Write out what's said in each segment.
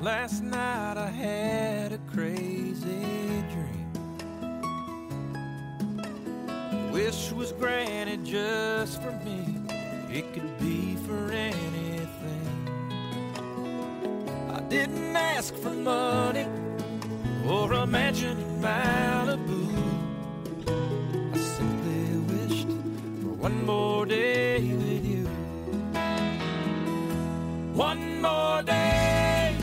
Last night I had a crazy dream. Wish was granted just for me. It could be for anything. I didn't ask for money or a mansion in Malibu. I simply wished for one more day with you. One more day,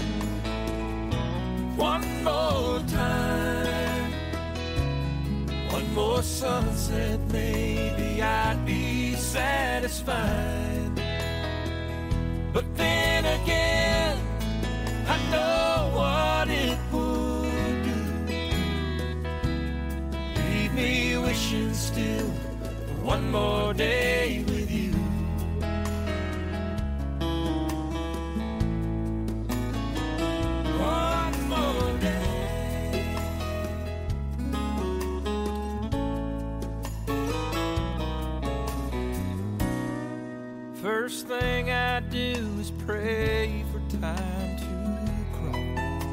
one more time, one more sunset, maybe I'd be satisfied. But then again, I know what it would do. Leave me wishing still for one more day with you. First thing I do is pray for time to crawl.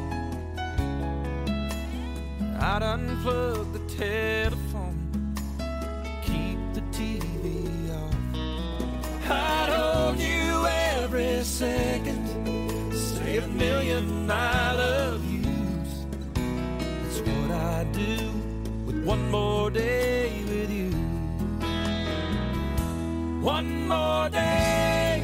I'd unplug the telephone, keep the TV off. I'd hold you every second, say a million I love yous. That's what I do with one more day with you. One more day,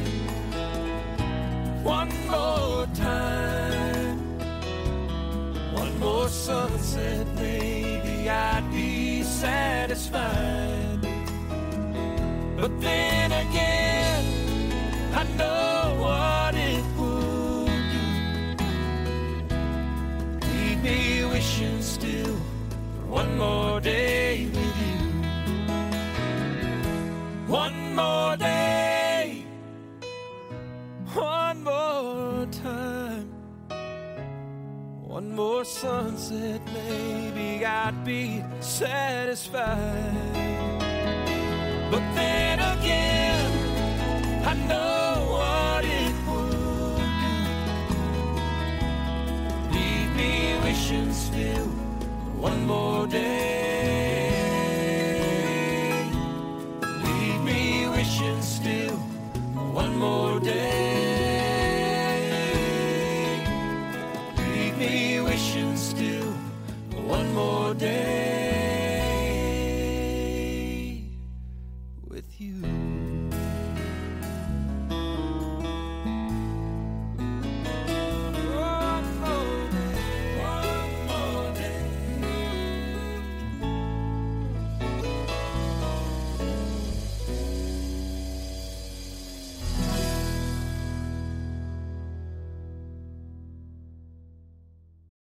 one more time, one more sunset, maybe I'd be satisfied. But then again, I know what it would do. Leave me wishing still for one more day with you. One more day, one more time, one more sunset, maybe I'd be satisfied. But then again, I know what it would do. Leave me wishing still for one more day. Wishing still one more day. Leave me wishing still one more day with you.